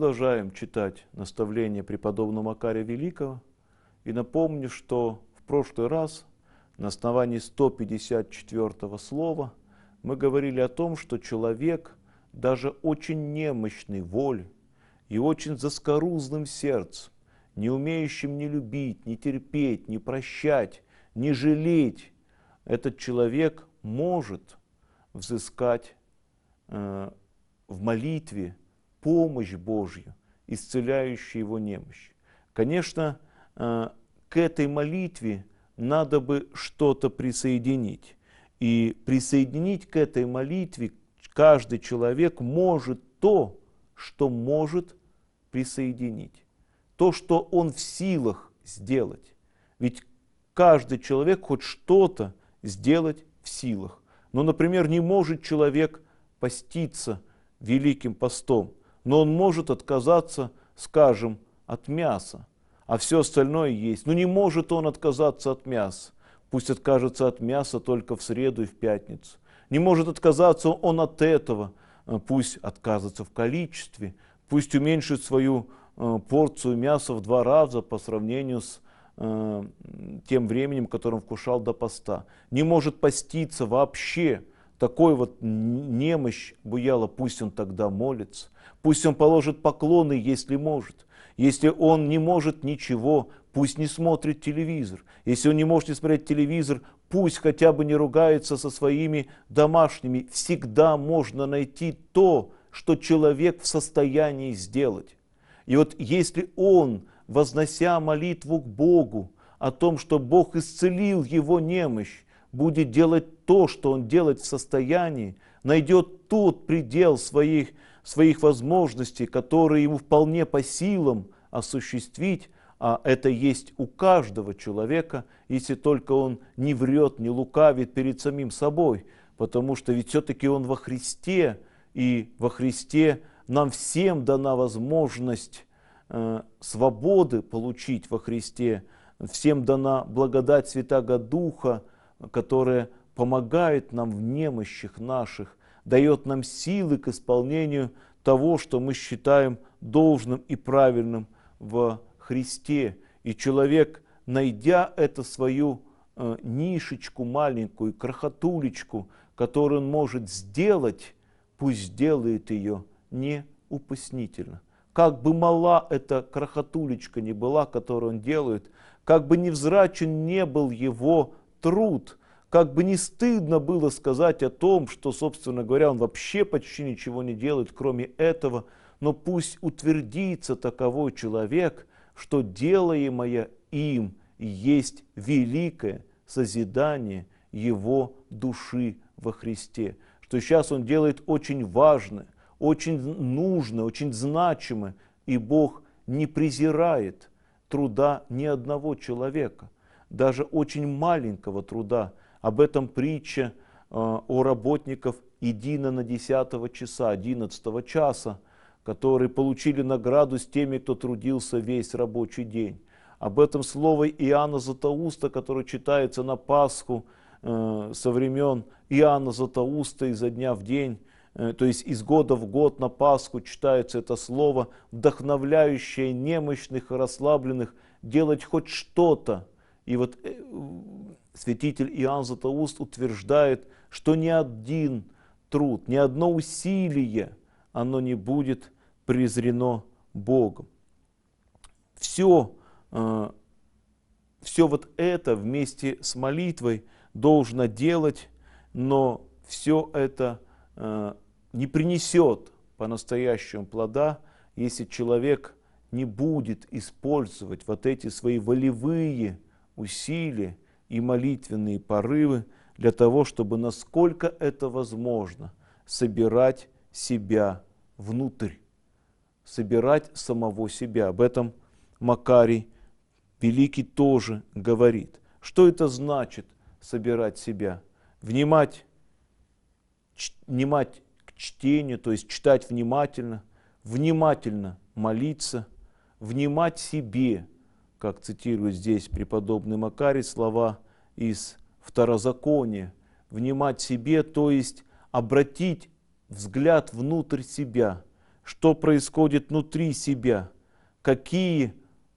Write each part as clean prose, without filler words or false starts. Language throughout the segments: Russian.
продолжаем читать наставления преподобного Макария Великого. И напомню, что в прошлый раз на основании 154 слова мы говорили о том, что человек, даже очень немощный волей и очень заскорузлым сердцем, не умеющим ни любить, ни терпеть, ни прощать, ни жалеть, этот человек может взыскать в молитве помощь Божью, исцеляющую его немощь. Конечно, к этой молитве надо бы что-то присоединить. И присоединить к этой молитве каждый человек может то, что может присоединить. То, что он в силах сделать. Ведь каждый человек хоть что-то сделать в силах. Ну, например, не может человек поститься Великим постом, но он может отказаться, скажем, от мяса, а все остальное есть. Но не может он отказаться от мяса. Пусть откажется от мяса только в среду и в пятницу. Не может отказаться он от этого, пусть отказывается в количестве, пусть уменьшит свою порцию мяса в 2 раза по сравнению с тем временем, которым вкушал до поста. Не может поститься вообще. Такой вот немощь буяла, пусть он тогда молится. Пусть он положит поклоны, если может. Если он не может ничего, пусть не смотрит телевизор. Если он не может не смотреть телевизор, пусть хотя бы не ругается со своими домашними. Всегда можно найти то, что человек в состоянии сделать. И вот если он, вознося молитву к Богу о том, что Бог исцелил его немощь, будет делать то, что он делать в состоянии, найдет тот предел своих возможностей, которые ему вполне по силам осуществить, а это есть у каждого человека, если только он не врет, не лукавит перед самим собой, потому что ведь все-таки он во Христе, и во Христе нам всем дана возможность свободы получить во Христе, всем дана благодать Святаго Духа, которая помогает нам в немощах наших, дает нам силы к исполнению того, что мы считаем должным и правильным в Христе. И человек, найдя эту свою нишечку маленькую, крохотулечку, которую он может сделать, пусть сделает ее неупоснительно. Как бы мала эта крохотулечка ни была, которую он делает, как бы невзрачен не был его труд, как бы не стыдно было сказать о том, что, собственно говоря, он вообще почти ничего не делает, кроме этого, но пусть утвердится таковой человек, что делаемое им есть великое созидание его души во Христе. Что сейчас он делает очень важное, очень нужное, очень значимое, и Бог не презирает труда ни одного человека, даже очень маленького труда. Об этом притча о работниках Идина на 10 часа, 11 часа, которые получили награду с теми, кто трудился весь рабочий день. Об этом слово Иоанна Златоуста, которое читается на Пасху со времен Иоанна Златоуста изо дня в день, то есть из года в год на Пасху читается это слово, вдохновляющее немощных и расслабленных делать хоть что-то. И вот святитель Иоанн Златоуст утверждает, что ни один труд, ни одно усилие, оно не будет презрено Богом. Все вот это вместе с молитвой должно делать, но все это не принесет по-настоящему плода, если человек не будет использовать вот эти свои волевые усилия и молитвенные порывы для того, чтобы, насколько это возможно, собирать себя внутрь, собирать самого себя. Об этом Макарий Великий тоже говорит. Что это значит собирать себя? Внимать к чтению, то есть читать внимательно, внимательно молиться, внимать себе, как цитирует здесь преподобный Макарий слова из Второзакония, внимать себе, то есть обратить взгляд внутрь себя, что происходит внутри себя, какие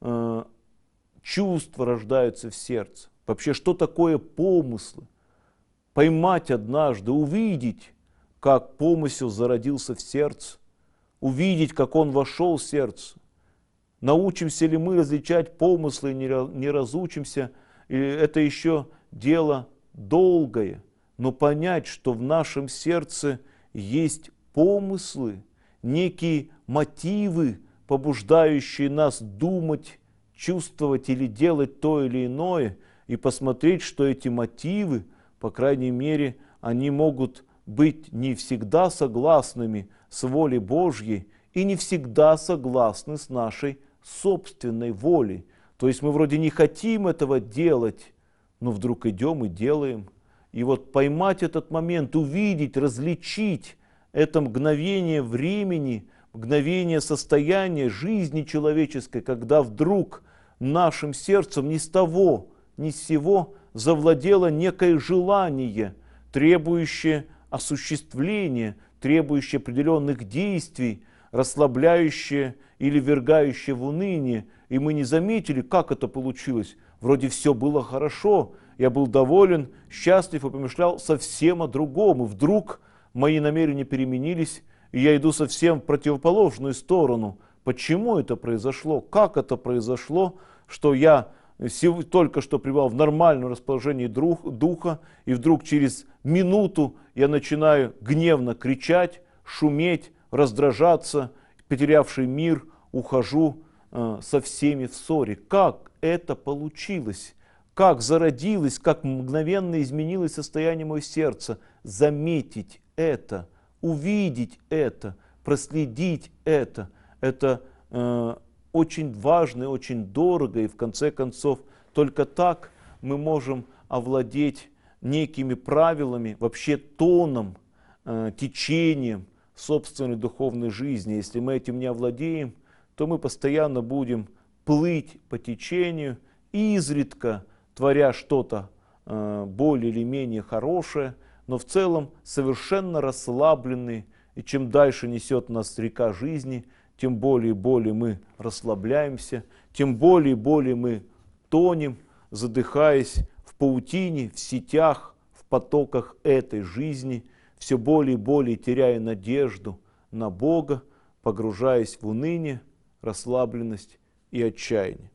чувства рождаются в сердце. Вообще, что такое помыслы? Поймать однажды, увидеть, как помысел зародился в сердце, увидеть, как он вошел в сердце. Научимся ли мы различать помыслы и не разучимся, и это еще дело долгое. Но понять, что в нашем сердце есть помыслы, некие мотивы, побуждающие нас думать, чувствовать или делать то или иное, и посмотреть, что эти мотивы, по крайней мере, они могут быть не всегда согласными с волей Божьей и не всегда согласны с нашей собственной волей. То есть мы вроде не хотим этого делать, но вдруг идем и делаем. И вот поймать этот момент, увидеть, различить это мгновение времени, мгновение состояния жизни человеческой, когда вдруг нашим сердцем ни с того, ни с сего завладело некое желание, требующее осуществления, требующее определенных действий, расслабляющее или ввергающее в уныние. И мы не заметили, как это получилось. Вроде все было хорошо, я был доволен, счастлив и помышлял совсем о другом. И вдруг мои намерения переменились, и я иду совсем в противоположную сторону. Почему это произошло? Как это произошло, что я только что пребывал в нормальном расположении духа, и вдруг через минуту я начинаю гневно кричать, шуметь, раздражаться, потерявший мир, ухожу со всеми в ссоре. Как это получилось? Как зародилось, как мгновенно изменилось состояние моего сердца? Заметить это, увидеть это, проследить это. Это очень важно и очень дорого, и в конце концов только так мы можем овладеть некими правилами, вообще тоном, течением собственной духовной жизни. Если мы этим не овладеем, то мы постоянно будем плыть по течению, изредка творя что-то более или менее хорошее, но в целом совершенно расслабленные. И чем дальше несет нас река жизни, тем более и более мы расслабляемся, тем более и более мы тонем, задыхаясь в паутине, в сетях, в потоках этой жизни, все более и более теряя надежду на Бога, погружаясь в уныние, расслабленность и отчаяние.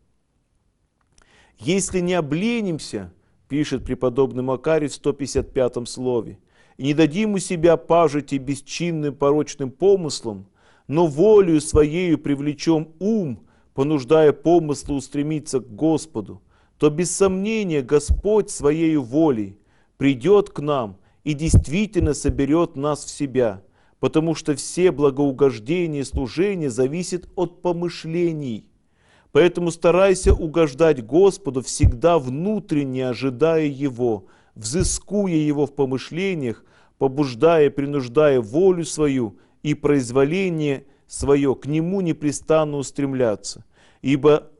Если не обленимся, пишет преподобный Макарий в 155-м слове, и не дадим у себя пажити бесчинным порочным помыслам, но волею своею привлечем ум, понуждая помыслы устремиться к Господу, то без сомнения Господь своею волей придет к нам и действительно соберет нас в себя, потому что все благоугождения и служения зависят от помышлений. Поэтому старайся угождать Господу, всегда внутренне ожидая Его, взыскуя Его в помышлениях, побуждая и принуждая волю свою и произволение свое к Нему непрестанно устремляться. Ибо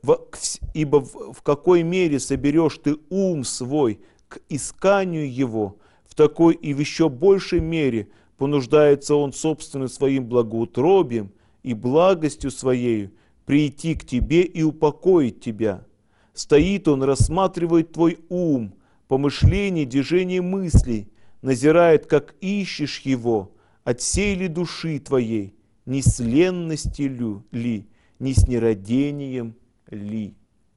в какой мере соберешь ты ум свой к исканию Его, в такой и в еще большей мере понуждается он собственным своим благоутробием и благостью своею прийти к тебе и упокоить тебя. Стоит он, рассматривает твой ум, помышление, движение мыслей, назирает, как ищешь его, от сей ли души твоей, ни с ленностью ли, ни с нерадением ли.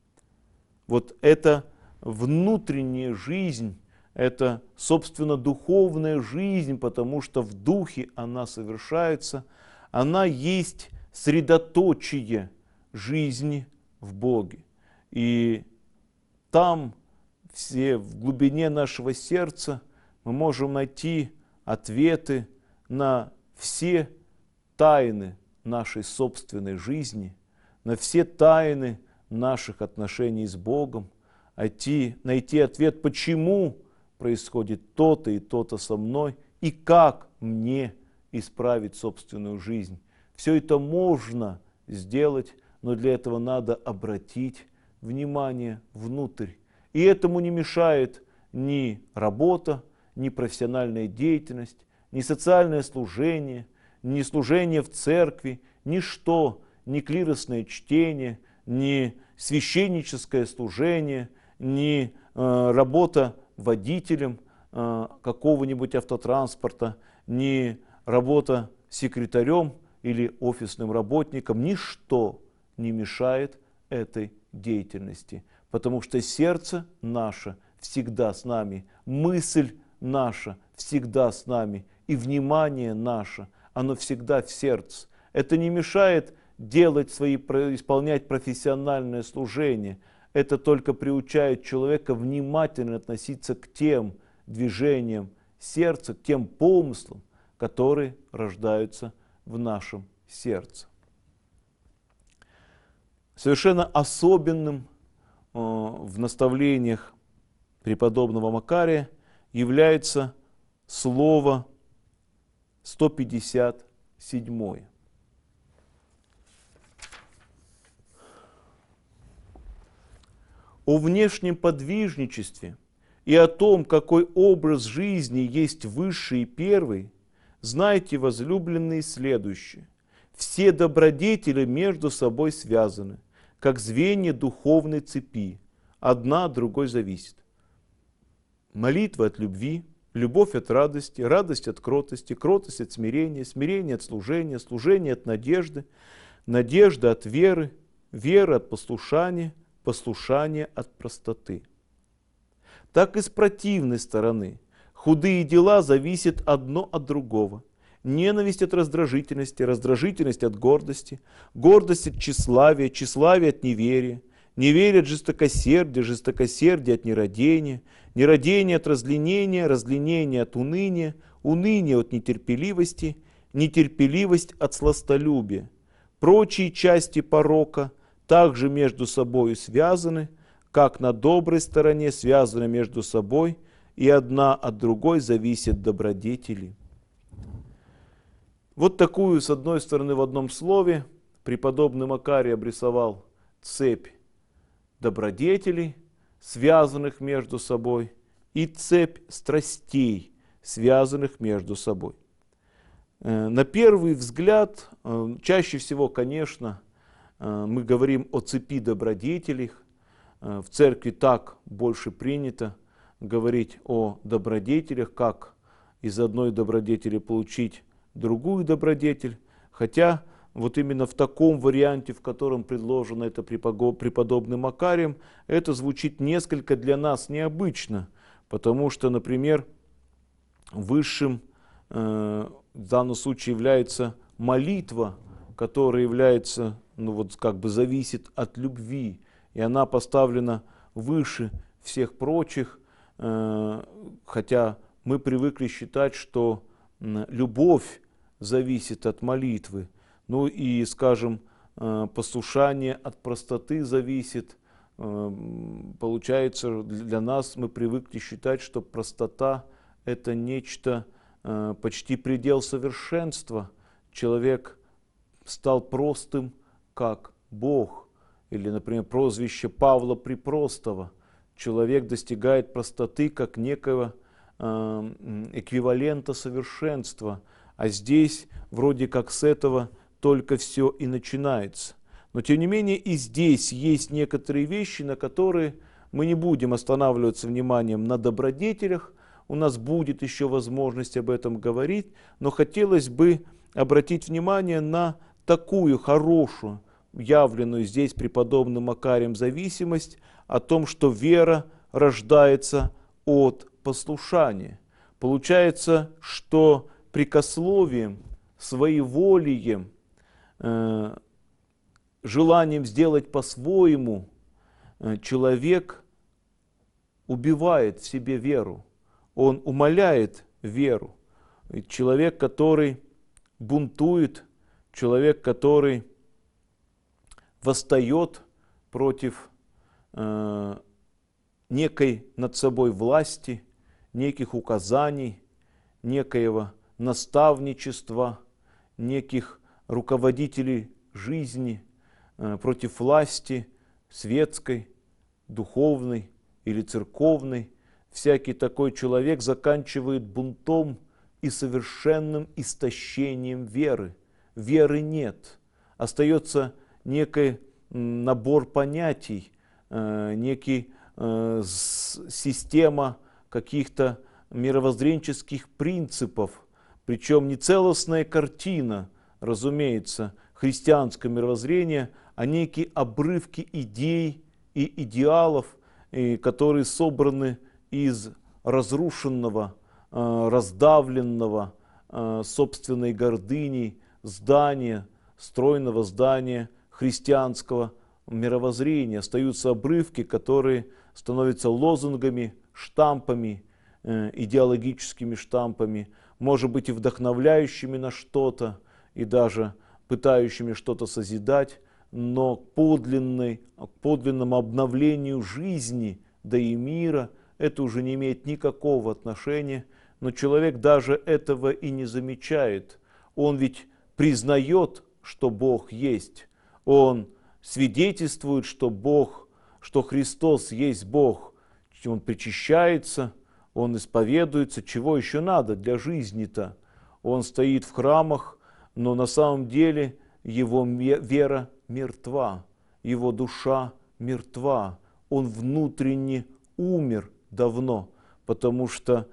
Вот это внутренняя жизнь, это, собственно, духовная жизнь, потому что в духе она совершается, она есть средоточие жизни в Боге. И там, в глубине нашего сердца, мы можем найти ответы на все тайны нашей собственной жизни, на все тайны наших отношений с Богом, найти ответ, почему происходит то-то и то-то со мной, и как мне исправить собственную жизнь. Все это можно сделать, но для этого надо обратить внимание внутрь. И этому не мешает ни работа, ни профессиональная деятельность, ни социальное служение, ни служение в церкви, ничто, ни клиросное чтение, ни священническое служение, ни работа водителем какого-нибудь автотранспорта, ни работа секретарем или офисным работником, ничто не мешает этой деятельности, потому что сердце наше всегда с нами, мысль наша всегда с нами, и внимание наше, оно всегда в сердце. Это не мешает исполнять профессиональное служение. Это только приучает человека внимательно относиться к тем движениям сердца, к тем помыслам, которые рождаются в нашем сердце. Совершенно особенным в наставлениях преподобного Макария является слово 157. О внешнем подвижничестве и о том, какой образ жизни есть высший и первый, знайте, возлюбленные, следующее. Все добродетели между собой связаны, как звенья духовной цепи, одна от другой зависит. Молитва от любви, любовь от радости, радость от кротости, кротость от смирения, смирение от служения, служение от надежды, надежда от веры, вера от послушания, послушание от простоты. Так и с противной стороны худые дела зависят одно от другого. Ненависть от раздражительности, раздражительность от гордости, гордость от тщеславия, тщеславие от неверия, неверие от жестокосердия, жестокосердие от нерадения, нерадение от разленения, разленение от уныния, уныние от нетерпеливости, нетерпеливость от сластолюбия. Прочие части порока также между собой связаны, как на доброй стороне связаны между собой, и одна от другой зависят добродетели. Вот такую, с одной стороны, в одном слове преподобный Макарий обрисовал цепь добродетелей, связанных между собой, и цепь страстей, связанных между собой. На первый взгляд, чаще всего, конечно, мы говорим о цепи добродетелей. В церкви так больше принято говорить о добродетелях, как из одной добродетели получить другую добродетель, хотя вот именно в таком варианте, в котором предложено это преподобным Макарием, это звучит несколько для нас необычно, потому что, например, высшим в данном случае является молитва, которая является, зависит от любви, и она поставлена выше всех прочих, хотя мы привыкли считать, что любовь зависит от молитвы, ну и, скажем, послушание от простоты зависит. Получается, для нас мы привыкли считать, что простота – это нечто, почти предел совершенства. Человек стал простым, как Бог. Или, например, прозвище Павла Припростого. Человек достигает простоты как некого эквивалента совершенства. А здесь вроде как с этого только все и начинается. Но тем не менее и здесь есть некоторые вещи, на которые мы не будем останавливаться вниманием на добродетелях. У нас будет еще возможность об этом говорить, но хотелось бы обратить внимание на такую хорошую, явленную здесь преподобным Макарием зависимость о том, что вера рождается от послушания. Получается, что прикословием, своеволием, желанием сделать по-своему человек убивает в себе веру. Он умаляет веру. И человек, который бунтует, человек, который восстает против некой над собой власти, неких указаний, некоего наставничества, неких руководителей жизни, против власти светской, духовной или церковной. Всякий такой человек заканчивает бунтом и совершенным истощением веры. Веры нет. остается некий набор понятий, некий система каких-то мировоззренческих принципов, причем не целостная картина, разумеется, христианское мировоззрение, а некие обрывки идей и идеалов, которые собраны из разрушенного, раздавленного собственной гордыней здания, стройного здания христианского мировоззрения. Остаются обрывки, которые становятся лозунгами, штампами, идеологическими штампами, может быть и вдохновляющими на что-то, и даже пытающими что-то созидать, но к подлинному обновлению жизни, да и мира, это уже не имеет никакого отношения. Но человек даже этого и не замечает. Он ведь признает, что Бог есть. Он свидетельствует, что Бог, что Христос есть Бог. Он причащается, он исповедуется. Чего еще надо для жизни-то? Он стоит в храмах, но на самом деле его вера мертва, его душа мертва. Он внутренне умер давно, потому что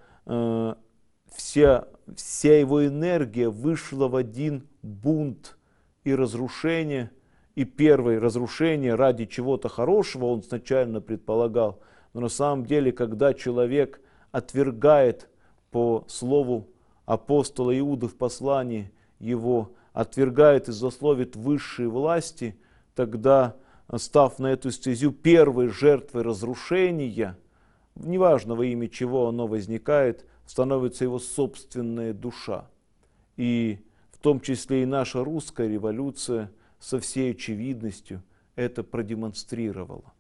вся его энергия вышла в один бунт и разрушение. И первое разрушение ради чего-то хорошего он изначально предполагал. Но на самом деле, когда человек отвергает по слову апостола Иуды в послании его, отвергает и злословит высшие власти, тогда, став на эту стезю первой жертвой разрушения, неважно во имя чего оно возникает, становится его собственная душа. И в том числе и наша русская революция со всей очевидностью это продемонстрировала.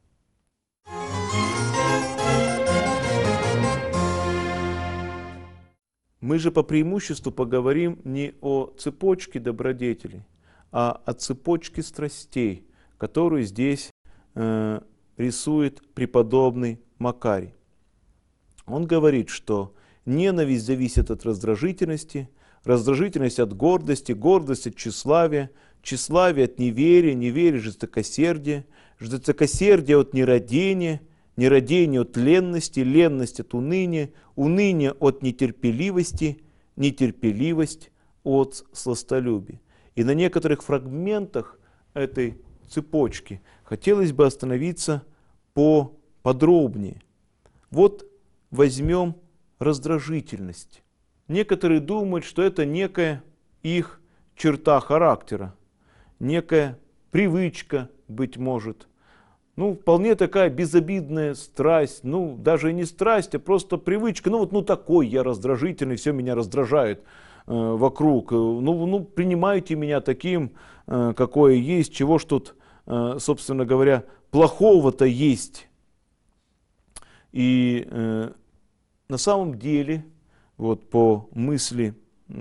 Мы же по преимуществу поговорим не о цепочке добродетелей, а о цепочке страстей, которую здесь рисует преподобный Макарий. Он говорит, что ненависть зависит от раздражительности, раздражительность от гордости, гордость от тщеславия, тщеславие от неверия, неверие жестокосердия, жестокосердие от нерадения, нерадение от ленности, ленность от уныния, уныние от нетерпеливости, нетерпеливость от сластолюбия. И на некоторых фрагментах этой цепочки хотелось бы остановиться поподробнее. Вот возьмем раздражительность. Некоторые думают, что это некая их черта характера, некая привычка, быть может. Вполне такая безобидная страсть, даже не страсть, а просто привычка. Такой я раздражительный, все меня раздражает вокруг. Принимайте меня таким, какое есть, чего ж тут, собственно говоря, плохого-то есть. И на самом деле, вот по мысли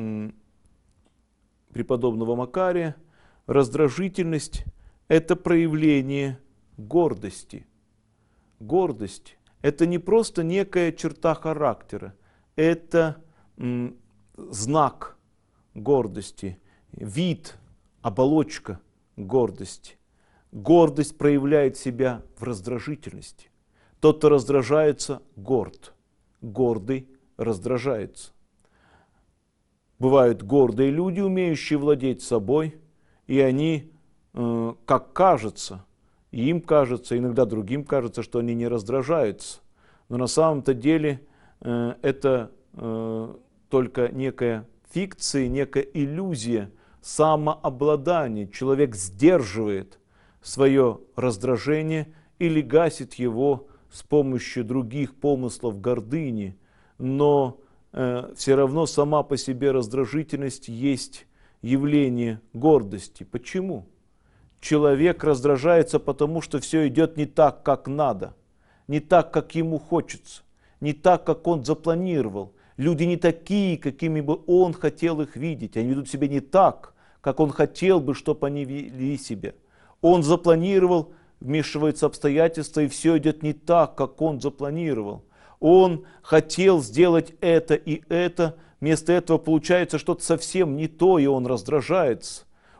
преподобного Макария, раздражительность – это проявление гордости. Гордость – это не просто некая черта характера, это знак гордости, вид, оболочка гордости. Гордость проявляет себя в раздражительности. Тот, кто раздражается, горд. Гордый раздражается. Бывают гордые люди, умеющие владеть собой, и они, как кажется, им кажется, иногда другим кажется, что они не раздражаются. Но на самом-то деле это только некая фикция, некая иллюзия самообладания. Человек сдерживает свое раздражение или гасит его с помощью других помыслов гордыни, но все равно сама по себе раздражительность есть явление гордости. Почему? Человек раздражается, потому что все идет не так, как надо, не так, как ему хочется, не так, как он запланировал. Люди не такие, какими бы он хотел их видеть. Они ведут себя не так, как он хотел бы, чтобы они вели себя. Он запланировал, вмешиваются обстоятельства, и все идет не так, как он запланировал. Он хотел сделать это и это, вместо этого получается что-то совсем не то, и он раздражается.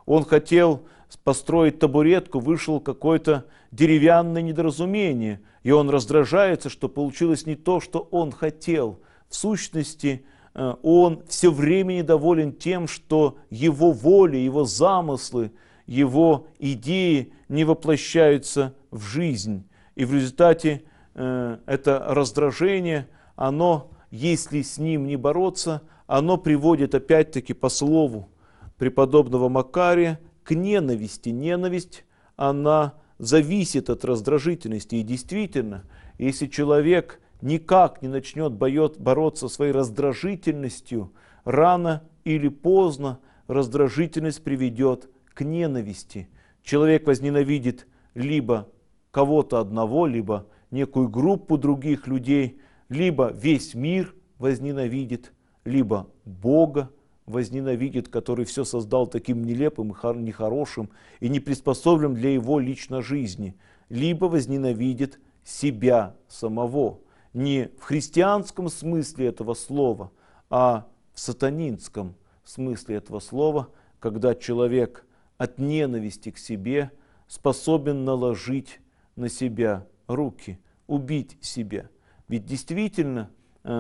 он хотел построить табуретку, вышел какое-то деревянное недоразумение, и он раздражается, что получилось не то, что он хотел. В сущности, он все время недоволен тем, что его воля, его замыслы, его идеи не воплощаются в жизнь. И в результате это раздражение, оно, если с ним не бороться, оно приводит опять-таки по слову преподобного Макария к ненависти. Ненависть, она зависит от раздражительности. И действительно, если человек никак не начнет бороться со своей раздражительностью, рано или поздно раздражительность приведет к ненависти. Человек возненавидит либо кого-то одного, либо некую группу других людей, либо весь мир возненавидит, либо Бога возненавидит, который все создал таким нелепым и нехорошим и не приспособлен для его личной жизни, либо возненавидит себя самого. Не в христианском смысле этого слова, а в сатанинском смысле этого слова, когда человек от ненависти к себе способен наложить на себя руки, убить себя. Ведь действительно,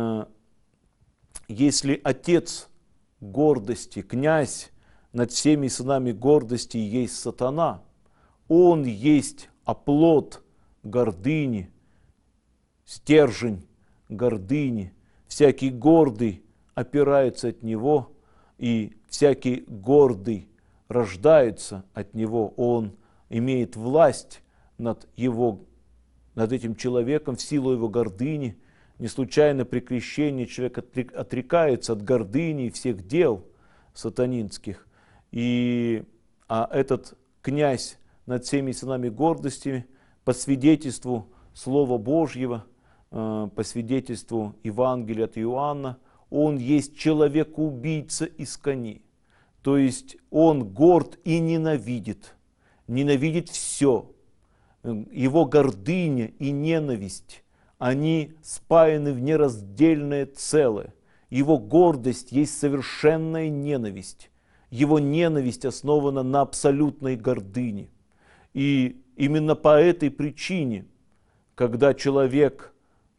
если отец гордости, князь над всеми сынами гордости есть сатана, он есть оплот гордыни, стержень гордыни. Всякий гордый опирается от него, и всякий гордый рождается от него. Он имеет власть над этим человеком в силу его гордыни. Не случайно при крещении человек отрекается от гордыни и всех дел сатанинских. А этот князь над всеми сынами гордости по свидетельству Слова Божьего, по свидетельству Евангелия от Иоанна, он есть человек-убийца из кони. То есть он горд и ненавидит все. Его гордыня и ненависть, они спаяны в нераздельное целое. Его гордость есть совершенная ненависть. Его ненависть основана на абсолютной гордыне. И именно по этой причине, когда человеку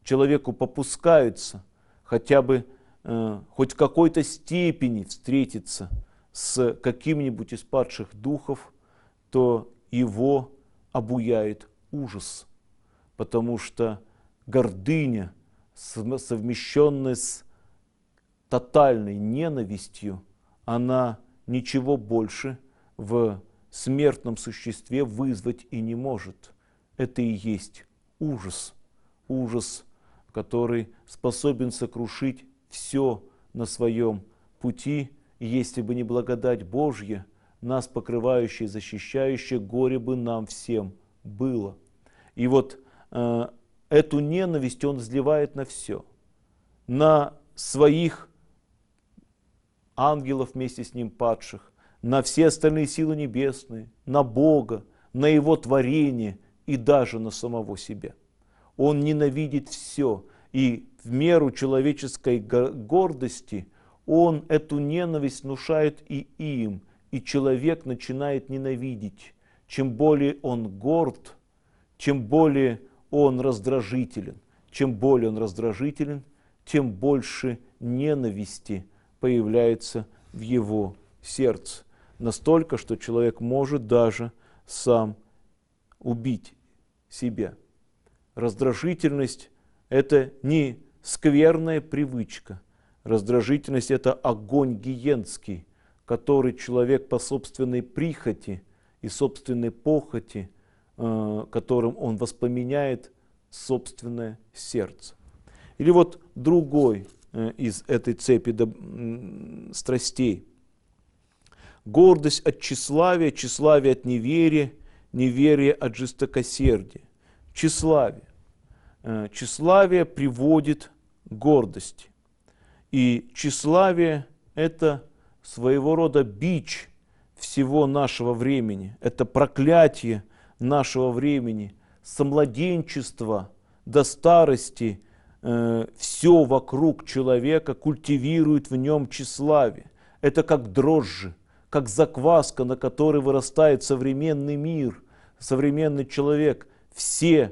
попускается хотя бы хоть в какой-то степени встретиться с каким-нибудь из падших духов, то его обуяет ужас, потому что гордыня, совмещенная с тотальной ненавистью, она ничего больше в смертном существе вызвать и не может. Это и есть ужас, ужас, который способен сокрушить все на своем пути, и если бы не благодать Божья, нас покрывающая и защищающая, горе бы нам всем было. И вот эту ненависть он изливает на все. На своих ангелов вместе с ним падших, на все остальные силы небесные, на Бога, на Его творение и даже на самого себя. Он ненавидит все. И в меру человеческой гордости он эту ненависть внушает и им. И человек начинает ненавидеть. Чем более он горд, чем более он раздражителен. Чем более он раздражителен, тем больше ненависти появляется в его сердце. Настолько, что человек может даже сам убить себя. Раздражительность – это не скверная привычка. Раздражительность – это огонь гиенский, который человек по собственной прихоти и собственной похоти, которым он воспламеняет собственное сердце. Или вот другой из этой цепи страстей. Гордость от тщеславия, тщеславие от неверия, неверие от жестокосердия. Тщеславие. Тщеславие приводит к гордости. И тщеславие – это своего рода бич всего нашего времени. Это проклятие нашего времени. Со младенчества до старости все вокруг человека культивирует в нем тщеславие. Это как дрожжи, как закваска, на которой вырастает современный мир, современный человек. Все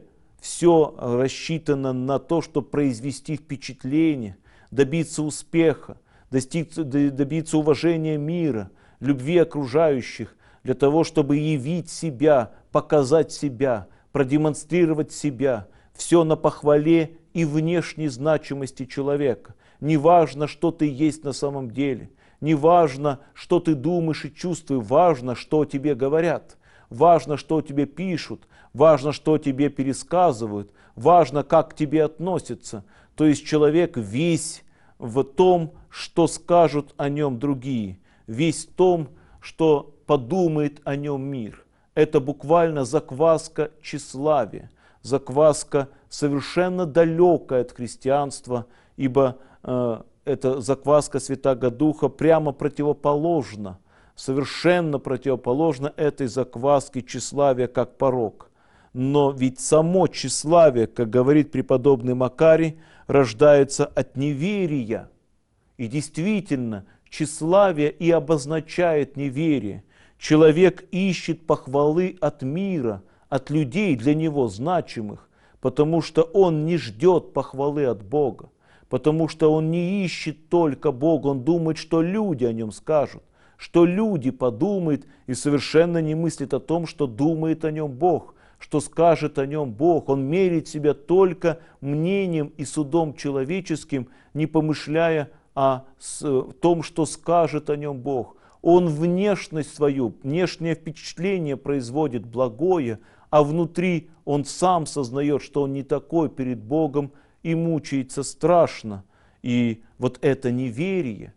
рассчитано на то, чтобы произвести впечатление, добиться успеха, добиться уважения мира, любви окружающих, для того, чтобы явить себя, показать себя, продемонстрировать себя. Все на похвале и внешней значимости человека. Неважно, что ты есть на самом деле. Неважно, что ты думаешь и чувствуешь. Важно, что о тебе говорят. Важно, что о тебе пишут. Важно, что о тебе пересказывают. Важно, как к тебе относятся. То есть человек весь в том, что скажут о нем другие. Весь в том, что подумает о нем мир. Это буквально закваска тщеславия. Закваска совершенно далекая от христианства, ибо эта закваска Святаго Духа прямо противоположна, совершенно противоположна этой закваске тщеславия как порок. Но ведь само тщеславие, как говорит преподобный Макарий, рождается от неверия. И действительно, тщеславие и обозначает неверие. Человек ищет похвалы от мира, от людей для него значимых, потому что он не ждет похвалы от Бога, потому что он не ищет только Бога, он думает, что люди о нем скажут, что люди подумают, и совершенно не мыслит о том, что думает о нем Бог, что скажет о нем Бог. Он мерит себя только мнением и судом человеческим, не помышляя о том, что скажет о нем Бог. Он внешность свою, внешнее впечатление производит благое, а внутри он сам сознает, что он не такой перед Богом и мучается страшно. И вот это неверие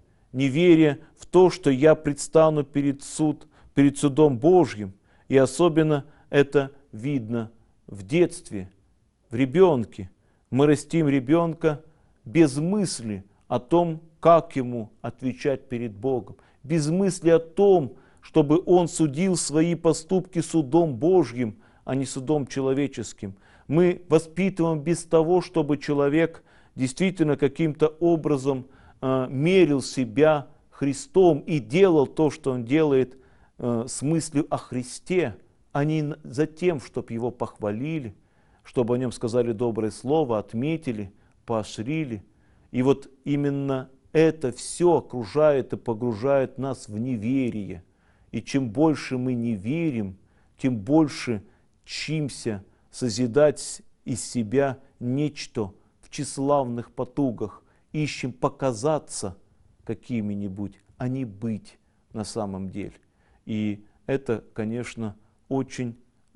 в то, что я предстану перед судом Божьим, и особенно это видно в детстве, в ребенке. Мы растим ребенка без мысли о том, как ему отвечать перед Богом, без мысли о том, чтобы он судил свои поступки судом Божьим, а не судом человеческим. Мы воспитываем без того, чтобы человек действительно каким-то образом мерил себя Христом и делал то, что он делает с мыслью о Христе, а не за тем, чтобы его похвалили, чтобы о нем сказали доброе слово, отметили, поощрили. И вот именно это все окружает и погружает нас в неверие. И чем больше мы не верим, тем больше чимся созидать из себя нечто в тщеславных потугах, ищем показаться какими-нибудь, а не быть на самом деле. И это, конечно, очень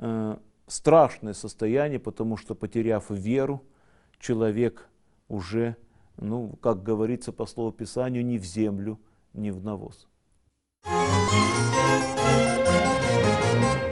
страшное состояние, потому что, потеряв веру, человек уже, как говорится по слову Писанию, ни в землю, ни в навоз.